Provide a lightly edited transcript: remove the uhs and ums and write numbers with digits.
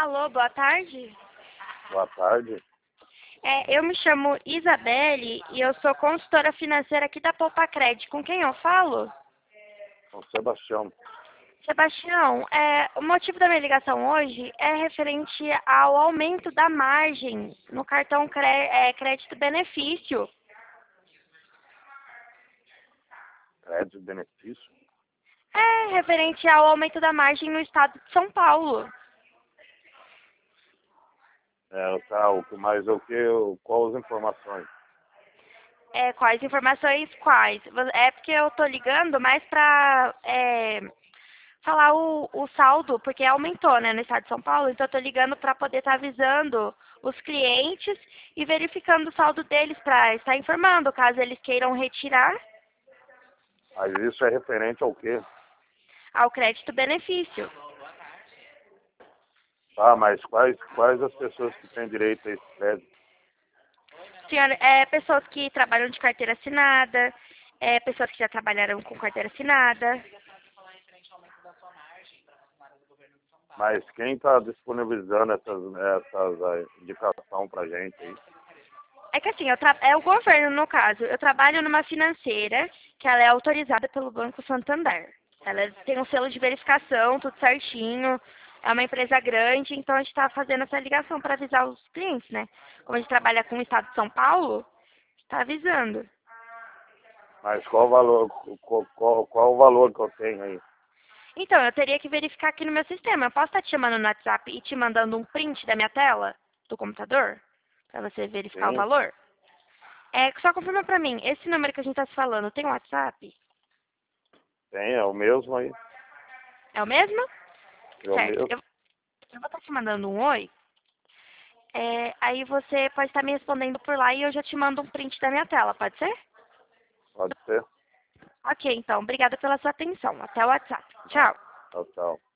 Alô, boa tarde. Boa tarde. Eu me chamo Isabelle e eu sou consultora financeira aqui da Poupa-Cred. Com quem eu falo? Com Sebastião. Sebastião, o motivo da minha ligação hoje é referente ao aumento da margem no cartão crédito-benefício. Crédito de benefício? É referente ao aumento da margem no estado de São Paulo. Mas qual as informações? Quais informações? Quais? É porque eu tô ligando mais pra falar o saldo, porque aumentou, né, no estado de São Paulo, então eu tô ligando para poder estar avisando os clientes e verificando o saldo deles para estar informando, caso eles queiram retirar Mas isso é referente ao quê? ao crédito-benefício. Tá, mas quais as pessoas que têm direito a esse crédito? Senhora, pessoas que trabalham de carteira assinada, pessoas que já trabalharam com carteira assinada. Mas quem está disponibilizando essas indicação para gente aí? É que assim, é o governo, no caso. Eu trabalho numa financeira que ela é autorizada pelo Banco Santander. Ela tem um selo de verificação, tudo certinho. É uma empresa grande, então a gente está fazendo essa ligação para avisar os clientes, né? Como a gente trabalha com o estado de São Paulo, está avisando. Mas qual o valor, qual o valor que eu tenho aí? Então, eu teria que verificar aqui no meu sistema. Eu posso estar te chamando no WhatsApp e te mandando um print da minha tela, do computador, para você verificar o Sim, valor? Só confirma para mim, esse número que a gente está se falando, tem WhatsApp? tem, é o mesmo aí. É o mesmo? É o Certo. mesmo. Eu vou estar te mandando um oi. Aí você pode estar me respondendo por lá e eu já te mando um print da minha tela, pode ser? Pode ser? Ok, então. Obrigada pela sua atenção. Até o WhatsApp. Tchau. Tchau, tchau.